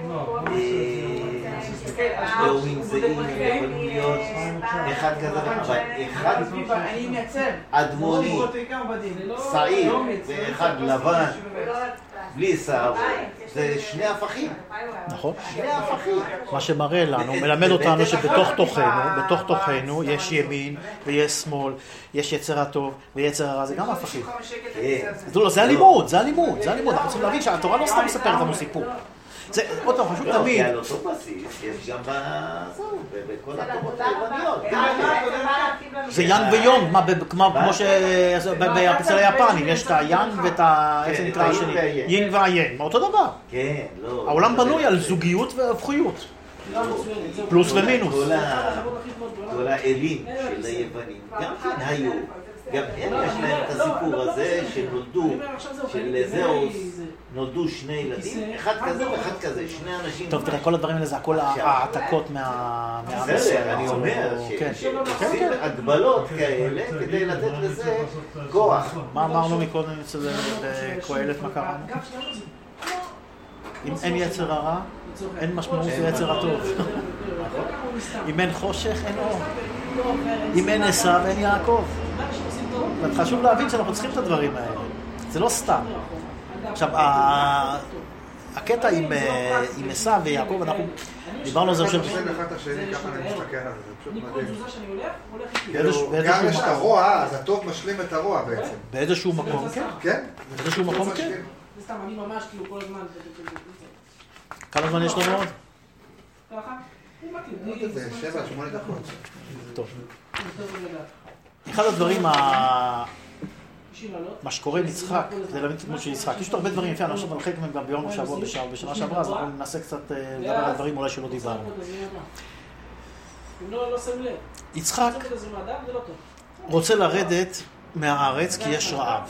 לאומים זהים, הם יכולים להיות אחד כזה, אבל אחד אדמוני, שעיר, ואחד לבן, בלי שער, זה שני הפכים. נכון. שני הפכים. מה שמראה לנו, מלמד אותנו שבתוך תוכנו, בתוך תוכנו יש ימין ויש שמאל, יש יצר הטוב ויצר הרע, זה גם הפכים. זה הלימוד, זה הלימוד, זה הלימוד. אנחנו צריכים להבין שהתורה לא סתם מספרת לנו סיפור. זה עוד פעם, חשוב תמיד. כי על אותו בסיס יש גם בכל התורות היווניות. זה יאנג ויונג, כמו שאצל היפנים, יש את היאנג ואת ה... איך זה נקרא השני? יינג והיין, אותו דבר. כן, לא. העולם בנוי על זוגיות והפכויות. פלוס ומינוס. כל האלים של היוונים גם כן היו. גם הם יש להם את הסיפור הזה שנולדו, של זהוס, נולדו שני ילדים, אחד כזה ואחד כזה, שני אנשים. טוב, תראה, כל הדברים האלה זה הכל העתקות מה... בסדר, אני אומר שעושים הגבלות כאלה כדי לתת לזה כוח. מה אמרנו מקודם אצל קהלת, מה קראנו? אם אין יצר הרע, אין משמעות ליצר הטוב. אם אין חושך, אין אור. אם אין עשיו, אין יעקב. חשוב להבין שאנחנו צריכים את הדברים האלה. זה לא סתם. עכשיו, הקטע עם עשיו ויעקב, אנחנו דיברנו על זה עכשיו... אני אחד השני, ככה אני מסתכל על זה, זה פשוט מדהים. גם יש את הרוע, אז הטוב משלים את הרוע בעצם. באיזשהו מקום, כן. כן? באיזשהו מקום, כן. זה סתם, אני ממש כאילו כל הזמן... כמה זמן יש לנו עוד? ככה? זה שבע, שמונה דקות. טוב. אחד הדברים מה שקורה עם יצחק, זה להבין את הדמות של יצחק. יש לו הרבה דברים יפים, אני חושב על חלק מהם גם ביום השבוע בשנה שעברה, אז אנחנו ננסה קצת לדבר על דברים אולי שלא דיברנו. יצחק רוצה לרדת מהארץ כי יש רעב.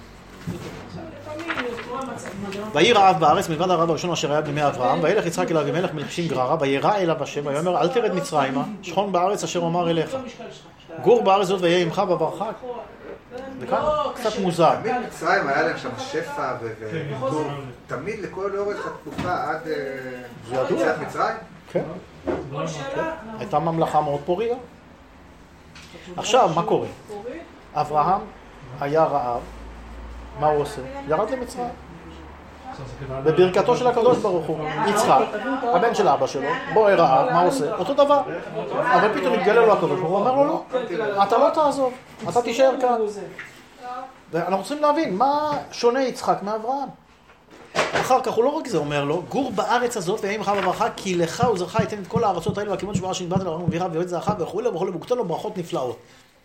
ויהי רעב בארץ מלבד הרעב הראשון אשר היה בימי אברהם, וילך יצחק אל אבימלך מלבשים גררה, וירא אליו השם, ויאמר אל תרד מצרימה, שכון בארץ אשר אומר אליך. גור בארץ זאת ויהיה עמך בברך. וכאן קצת מוזר. תמיד מצרים היה להם שם שפע וגור, תמיד לכל אורך התקופה עד יציאת מצרים? כן. הייתה ממלכה מאוד פוריה. עכשיו, מה קורה? אברהם היה רעב, מה הוא עושה? ירד למצרים. בברכתו של הקדוש ברוך הוא, יצחק, הבן של אבא שלו, בוער רעב, מה הוא עושה? אותו דבר. אבל פתאום מתגלה לו הקדוש ברוך הוא, אומר לו לא, אתה לא תעזוב, אתה תישאר כאן. ואנחנו צריכים להבין, מה שונה יצחק מאברהם? אחר כך הוא לא רק זה אומר לו, גור בארץ הזאת ויהיה עמך בברכה, כי לך וזרעך ייתן את כל הארצות האלה והכימות שברה שנדברת לאברהם ובירה ויועץ זרעך וכו' וכו' וכו' לו ברכות נפלאות.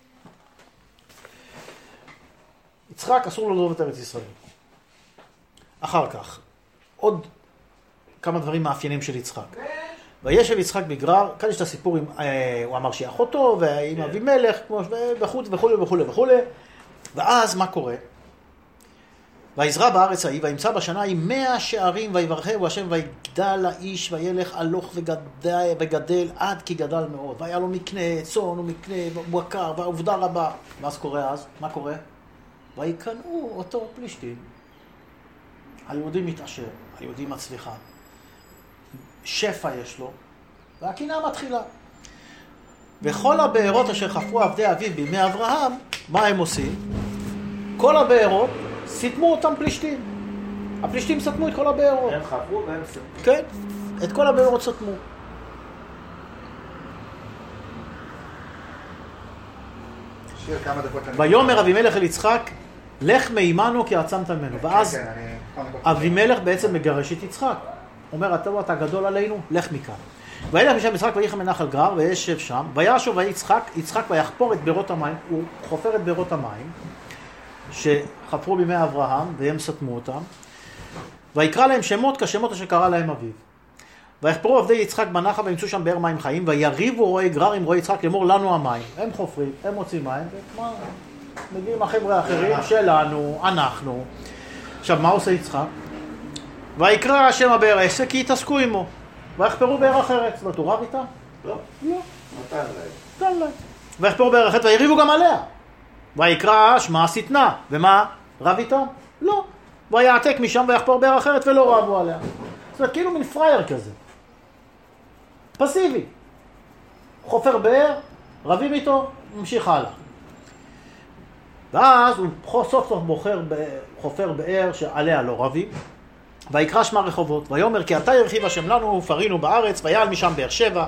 יצחק אסור לו לעזוב את ארץ ישראל. אחר כך, עוד כמה דברים מאפיינים של יצחק. וישב יצחק בגרר, כאן יש את הסיפור, עם, אה, הוא אמר שהיא אחותו, ועם אבימלך, וכו' וכו' וכו' וכו'. ואז מה קורה? ויזרע בארץ ההיא, וימצא בשנה ההיא מאה שערים, ויברכהו השם, ויגדל האיש, וילך הלוך וגדל, וגדל עד כי גדל מאוד. והיה לו מקנה, צאן ומקנה, ובקר, ועובדה רבה. ואז קורה אז? מה קורה? ויקנאו אותו פלישתים. היהודי מתעשר, היהודי מצליחה. שפע יש לו, והקנאה מתחילה. וכל הבארות אשר חפרו עבדי אביו בימי אברהם, מה הם עושים? כל הבארות סתמו אותם פלישתים. הפלישתים סתמו את כל הבארות. הם חפרו והם סתמו. כן, את כל הבארות סתמו. שיר כמה דקות. ויאמר אבימלך אל יצחק, לך מעימנו כי עצמת ממנו. ואז אבימלך בעצם מגרש את יצחק. אומר, אתה אתה גדול עלינו, לך מכאן. וילך משם יצחק ויחם מנחל גרר וישב שם, וישוב ויצחק, יצחק ויחפור את בארות המים, הוא חופר את בארות המים, שחפרו בימי אברהם, והם סתמו אותם, ויקרא להם שמות כשמות אשר קרא להם אביו. ויחפרו עבדי יצחק בנחל וימצאו שם באר מים חיים, ויריבו רועי גרר עם רועי יצחק לאמור לנו המים. הם חופרים, הם מוצאים מים, וכמה מגיעים החבר'ה האחרים שלנו, אנחנו. עכשיו, מה עושה יצחק? ויקרא השם הבאר עסק כי יתעסקו עמו. ויחפרו באר אחרת. זאת אומרת, הוא רב איתם? לא. לא. נתן להם. נתן להם. ויחפרו באר אחרת ויריבו גם עליה. ויקרא שמה שטנה. ומה? רב איתם? לא. ויעתק משם ויחפור באר אחרת ולא רבו עליה. זאת אומרת, כאילו מין פרייר כזה. פסיבי. חופר באר, רבים איתו, ממשיך הלאה. ואז הוא סוף סוף בוחר, חופר באר שעליה לא רבים. ויקרא שמה רחובות, ויאמר כי אתה ירחיב השם לנו ופרינו בארץ, ויעל משם באר שבע,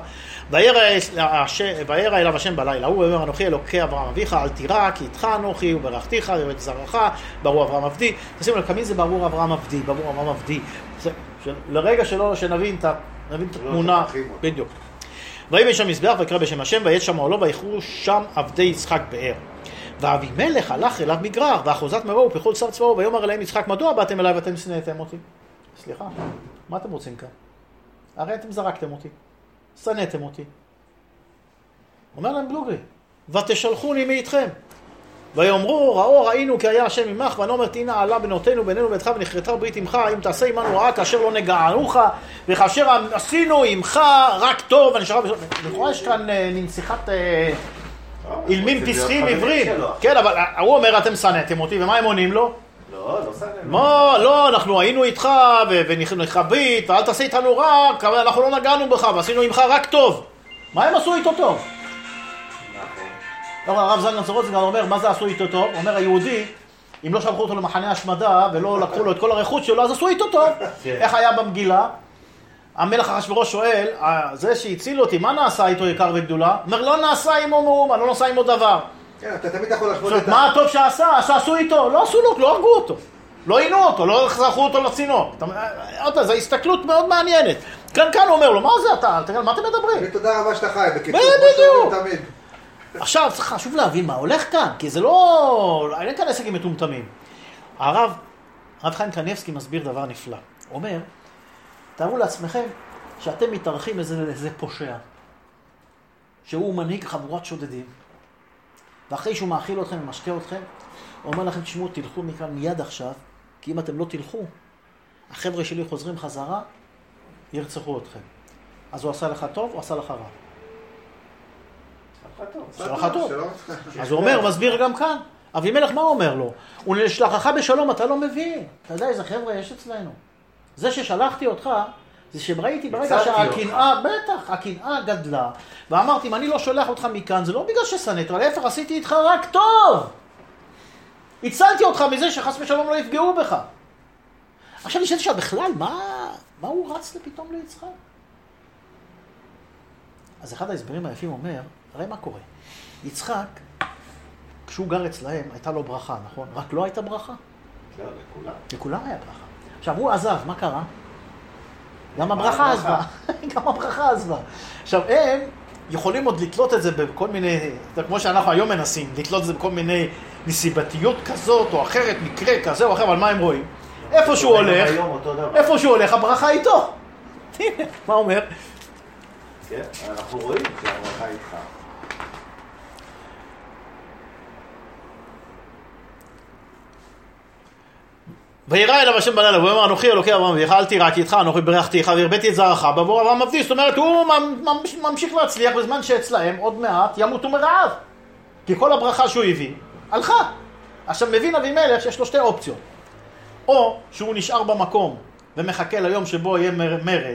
וירא אליו השם בלילה, הוא ואומר אנוכי אלוקי אברהם אביך, אל תירא כי איתך אנוכי וברכתיך ובית זרעך, ברור אברהם עבדי. תשימו לב, כמין זה ברור אברהם עבדי, ברור אברהם עבדי. לרגע שלא שנבין את התמונה, בדיוק. ויבן שם מזבח ויקרא בשם השם, ויית שם עולו ויחרו שם עבדי יצחק באר. ואבימלך הלך אליו מגרר, ואחוזת מרעו ופכל שר צבאו, ויאמר אליהם יצחק, מדוע באתם אליי ואתם שנאתם אותי? סליחה, מה אתם רוצים כאן? הרי אתם זרקתם אותי, שנאתם אותי. אומר להם בלוגרי, ותשלחוני מאיתכם. ויאמרו, ראו ראינו כי היה השם עמך, ונאמר תהינה עלה בנותינו בינינו וביתך ונכרתה ברית עמך, אם תעשה עמנו רעה כאשר לא נגענוך, וכאשר עשינו עמך רק טוב. אני שרב, לכאורה יש כאן ננסיכת אילמים פסחים עברים. כן, אבל הוא אומר אתם שנאתם אותי, ומה הם עונים לו? לא, לא שנאתם. מה, לא, אנחנו היינו איתך ונכרית, ואל תעשה איתנו רע, אנחנו לא נגענו בך ועשינו עמך רק טוב. מה הם עשו איתו טוב? נכון. הרב זלמן סורוצקי אומר, מה זה עשו איתו טוב? הוא אומר, היהודי, אם לא שלחו אותו למחנה השמדה ולא לקחו לו את כל הרכוש שלו, אז עשו איתו טוב. איך היה במגילה? המלך אחשוורוש שואל, זה שהציל אותי, מה נעשה איתו יקר וגדולה? אומר, לא נעשה עמו מאומה, לא נעשה עמו דבר. כן, אתה תמיד יכול לחוות את זה. מה הטוב שעשה? שעשו איתו? לא עשו לו, לא הרגו אותו. לא עינו אותו, לא זרחו אותו לצינור. זו הסתכלות מאוד מעניינת. כאן כאן הוא אומר לו, מה זה אתה? מה אתם מדברים? תודה רבה שאתה חי, בקיצור. בדיוק. עכשיו, צריך חשוב להבין מה הולך כאן, כי זה לא... אין כאן עסקים מטומטמים. הרב, הרב חיים קניבסקי מסביר דבר נפלא. הוא אומר, תארו לעצמכם שאתם מתארחים איזה, איזה פושע, שהוא מנהיג חבורת שודדים, ואחרי שהוא מאכיל אתכם ומשקה אתכם, הוא אומר לכם, תשמעו, תלכו מכאן מיד עכשיו, כי אם אתם לא תלכו, החבר'ה שלי חוזרים חזרה, ירצחו אתכם. אז הוא עשה לך טוב, הוא עשה לך רע. עשה לך טוב. אז הוא אומר, מסביר גם כאן. אבימלך, מה הוא אומר לו? הוא נשלחך בשלום, אתה לא מבין. אתה יודע איזה חבר'ה יש אצלנו. זה ששלחתי אותך, זה שראיתי ברגע שהקנאה, בטח, הקנאה גדלה, ואמרתי, אם אני לא שולח אותך מכאן, זה לא בגלל ששנאת, אבל להפך, עשיתי איתך רק טוב. הצלתי אותך מזה שחס ושלום לא יפגעו בך. עכשיו נשאלתי שבכלל, מה, מה הוא רץ לפתאום ליצחק? אז אחד ההסברים היפים אומר, הרי מה קורה? יצחק, כשהוא גר אצלהם, הייתה לו ברכה, נכון? רק לא הייתה ברכה? לא, לכולם. לכולם היה ברכה. עכשיו, הוא עזב, מה קרה? גם הברכה עזבה. גם הברכה עזבה. עכשיו, הם יכולים עוד לתלות את זה בכל מיני, כמו שאנחנו היום מנסים, לתלות את זה בכל מיני נסיבתיות כזאת או אחרת, מקרה כזה או אחר, אבל מה הם רואים? איפה שהוא הולך, איפה שהוא הולך, הברכה איתו. הנה, מה אומר? כן, אנחנו רואים שהברכה איתך. וירא אליו השם בלילה, ואומר, אנוכי אלוקי אברהם אביך, אל תירא כי איתך, אנוכי ברכתיך והרביתי את זרעך בעבור אברהם עבדי. זאת אומרת, הוא ממשיך להצליח בזמן שאצלהם עוד מעט ימותו מרעב. כי כל הברכה שהוא הביא, הלכה. עכשיו מבין אבימלך שיש לו שתי אופציות. או שהוא נשאר במקום ומחכה ליום שבו יהיה מרד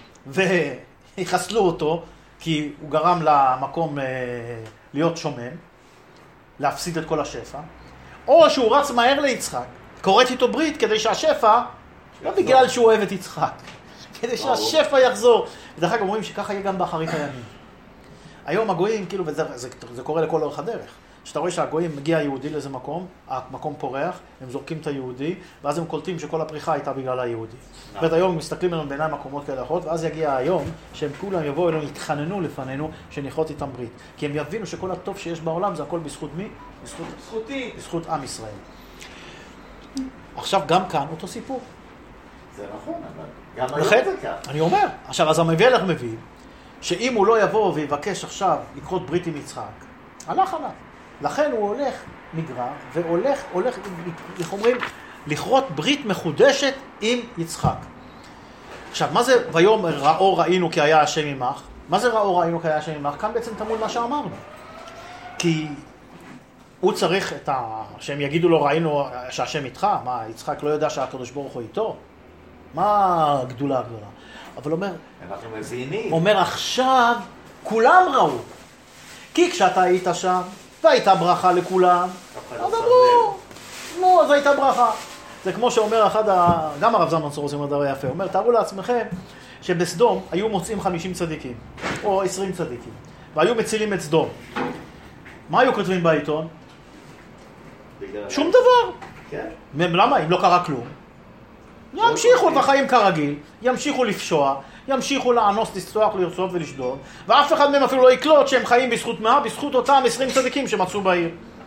ויחסלו אותו, כי הוא גרם למקום להיות שומם, להפסיד את כל השפע. או שהוא רץ מהר ליצחק, קוראת איתו ברית כדי שהשפע, לא בגלל שהוא אוהב את יצחק, כדי שהשפע יחזור. ודרך אגב אומרים שככה יהיה גם באחרית הימים. היום הגויים, כאילו, וזה זה, זה קורה לכל אורך הדרך, שאתה רואה שהגויים מגיע יהודי לאיזה מקום, המקום פורח, הם זורקים את היהודי, ואז הם קולטים שכל הפריחה הייתה בגלל היהודי. ואת היום מסתכלים עליהם בעיניים מקומות כאלה אחרות, ואז יגיע היום שהם כולם יבואו אלינו, יתחננו לפנינו, שנחיות איתם ברית. כי הם יבינו שכל הטוב שיש בעולם זה הכל בזכות מי? בזכות, בזכותי. בזכות עם ישראל. עכשיו גם כאן אותו סיפור. זה נכון, אבל גם היום זה כך. אני אומר, עכשיו אז המביאלך מביא, שאם הוא לא יבוא ויבקש עכשיו לקרות ברית עם יצחק, הלך עליו. לכן הוא הולך נגרע, והולך, הולך, איך אומרים, לכרות ברית מחודשת עם יצחק. עכשיו, מה זה ויום ראו ראינו כי היה השם עמך? מה זה ראו ראינו כי היה השם עמך? כאן בעצם תמול מה שאמרנו. כי הוא צריך את ה... שהם יגידו לו ראינו שהשם איתך, מה, יצחק לא יודע שהקדוש ברוך הוא איתו? מה הגדולה הגדולה? אבל אומר... אנחנו מבינים. אומר עכשיו, כולם ראו. כי כשאתה היית שם, והייתה ברכה לכולם, אז אמרו, נו, אז הייתה ברכה. זה כמו שאומר אחד, ה... גם הרב זלמן סורס אומר דבר יפה, אומר, תארו לעצמכם שבסדום היו מוצאים חמישים צדיקים, או עשרים צדיקים, והיו מצילים את סדום. מה היו כותבים בעיתון? שום דבר. כן. למה? אם לא קרה כלום. ימשיכו את החיים כרגיל, ימשיכו לפשוע, ימשיכו לאנוס, לסלוח, לרצות ולשדוד, ואף אחד מהם אפילו לא יקלוט שהם חיים בזכות מה? בזכות אותם עשרים צדיקים שמצאו בעיר.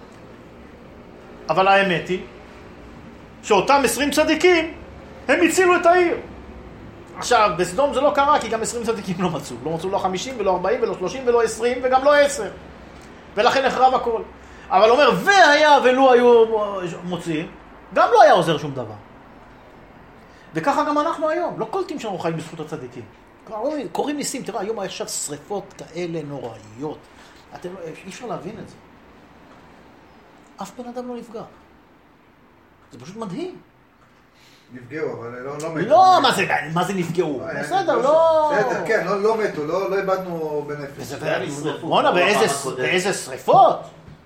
אבל האמת היא שאותם עשרים צדיקים הם הצילו את העיר. עכשיו, בסדום זה לא קרה כי גם עשרים צדיקים לא מצאו. לא מצאו לא חמישים ולא ארבעים ולא שלושים ולא עשרים וגם לא עשר. ולכן החרב הכל. אבל אומר, והיה ולא היו מוצאים, גם לא היה עוזר שום דבר. וככה גם אנחנו היום, לא קולטים שאנחנו חיים בזכות הצדיקים. קוראים ניסים, תראה, היום עכשיו שריפות כאלה נוראיות. אתם, אי אפשר להבין את זה. אף בן אדם לא נפגע. זה פשוט מדהים. נפגעו, אבל לא, לא מתו. לא, מה זה, מה זה נפגעו? בסדר, לא... בסדר, כן, לא, לא מתו, לא, לא איבדנו בנפש. בוא'נה, באיזה שריפות?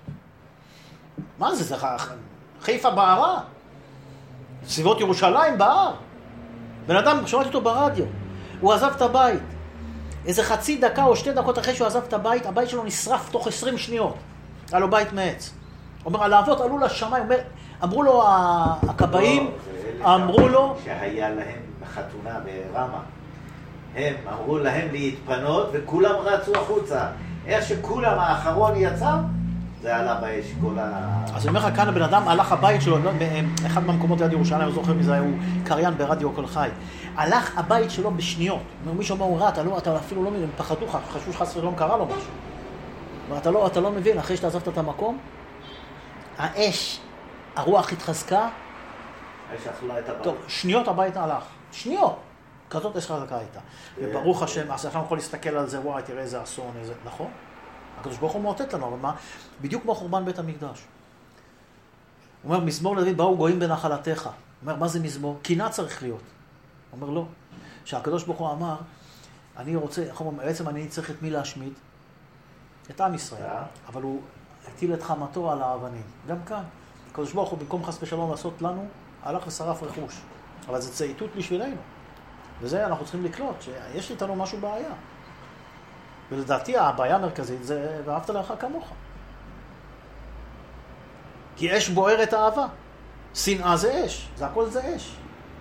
מה זה, זה חיפה בערה? סביבות ירושלים בהר. בן אדם, שמעתי אותו ברדיו, הוא עזב את הבית. איזה חצי דקה או שתי דקות אחרי שהוא עזב את הבית, הבית שלו נשרף תוך עשרים שניות. היה לו בית מעץ. אומר, הלהבות עלו לשמיים, אומר, אמרו לו הכבאים, אמרו לו... שהיה להם בחתונה ברמה. הם אמרו להם להתפנות וכולם רצו החוצה. איך שכולם האחרון יצא, זה עלה באש, כל ה... אז אני אומר לך, כאן הבן אדם הלך הבית שלו, אחד מהמקומות ליד ירושלים, אני זוכר מזה, הוא קריין ברדיו כל חי. הלך הבית שלו בשניות. מישהו אומר, הוא רע, אתה, לא, אתה אפילו לא מבין, הם פחדו לך, חשבו שחס ושלום קרה לו משהו. ואתה לא, אתה לא מבין, אחרי שאתה עזבת את המקום, האש, הרוח התחזקה. האש אכלה את הבית. טוב, שניות הבית הלך. שניות. כזאת אש חזקה הייתה. וברוך השם, אז עכשיו יכול להסתכל על זה, וואי, תראה איזה אסון, איזה... נכון? הקדוש ברוך הוא מאותת לנו, אבל מה? בדיוק כמו חורבן בית המקדש. הוא אומר, מזמור לדוד, באו גויים בנחלתך. הוא אומר, מה זה מזמור? קינה צריך להיות. הוא אומר, לא. שהקדוש ברוך הוא אמר, אני רוצה, בעצם אני צריך את מי להשמיד? את עם ישראל. אבל הוא הטיל את חמתו על האבנים. גם כאן. הקדוש ברוך הוא, במקום חס ושלום לעשות לנו, הלך ושרף רכוש. אבל זה צייתות בשבילנו. וזה אנחנו צריכים לקלוט, שיש איתנו משהו בעיה. ולדעתי הבעיה המרכזית זה ואהבת לך כמוך. כי אש בוערת אהבה. שנאה זה אש. זה הכל זה אש.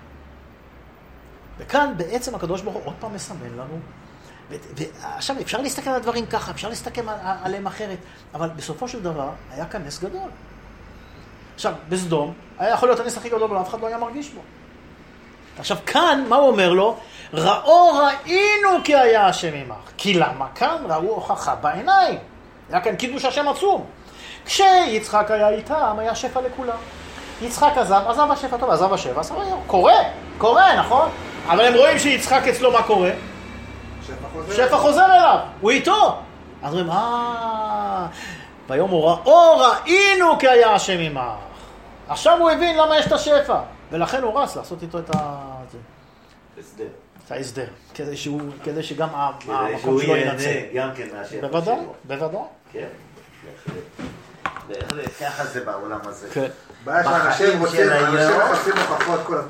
וכאן בעצם הקדוש ברוך הוא עוד פעם מסמן לנו. ועכשיו אפשר להסתכל על הדברים ככה, אפשר להסתכל עליהם אחרת. אבל בסופו של דבר היה כאן נס גדול. עכשיו, בסדום, היה יכול להיות הנס הכי גדול, אבל אף אחד לא היה מרגיש בו. עכשיו, כאן, מה הוא אומר לו? ראו ראינו כי היה השם עמך. כי למה? כאן ראו הוכחה בעיניים. היה כאן קידוש השם עצום. כשיצחק היה איתם, היה שפע לכולם. יצחק עזב, עזב השפע טוב, עזב השפע, עזב היה. קורה, קורה, נכון? אבל הם רואים שיצחק אצלו מה קורה? שפע חוזר. שפע חוזר אליו, הוא איתו. אז אומרים, אה... ביום הוא ראו ראינו כי היה השם עמך. עכשיו הוא הבין למה יש את השפע. ולכן הוא רץ לעשות איתו את ה... הסדר. את ההסדר. כדי שהוא, כדי שגם המקום שהוא שלו ייהנה ינצל. גם כן מהשפע שלו. בוודאי, בוודאי. כן, בהחלט. ככה זה בעולם הזה. כן. בעיה שאנשים רוצים, אנשים מחפשים הוכחות כל הזמן.